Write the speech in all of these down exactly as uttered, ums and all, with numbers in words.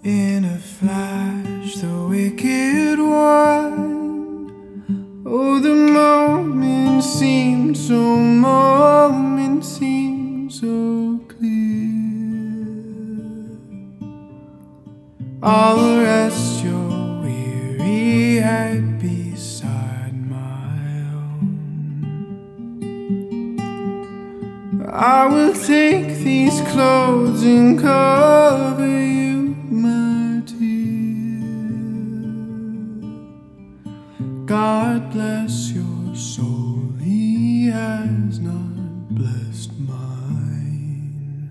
In a flash, the wicked one. Oh, the moment seemed so, moment seemed so clear. I'll rest your weary head beside my own. I will take these clothes and cover you, my dear. God bless your soul, He has not blessed mine.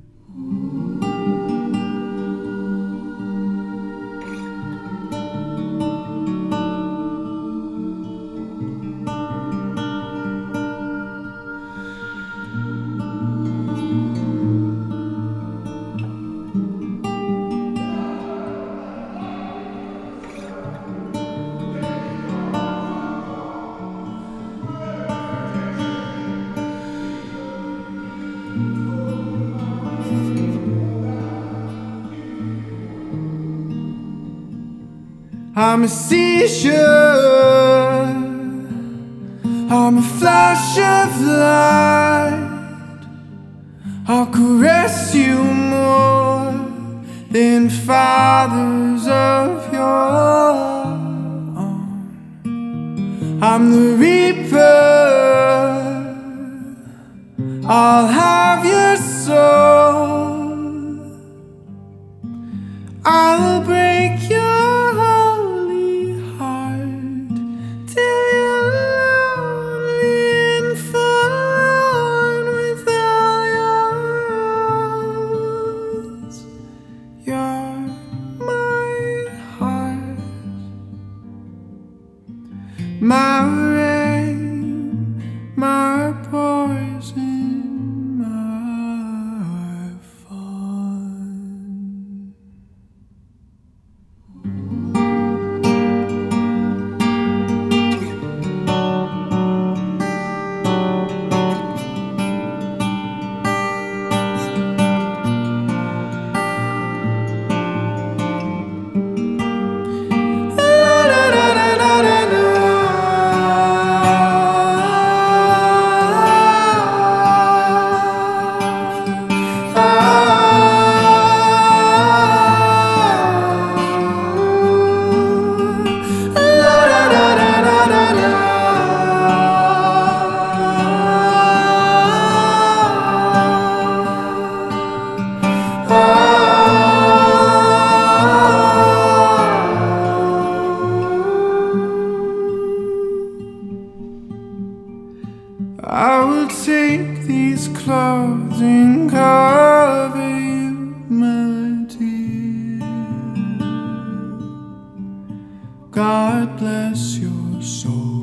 I'm a seashore, I'm a flash of light. I'll caress you more than fathers of your own. I'm the reaper, I'll have your soul. I'll break your my rain, my poison, my fun. I will take these clothes and cover you, my dear. God bless your soul.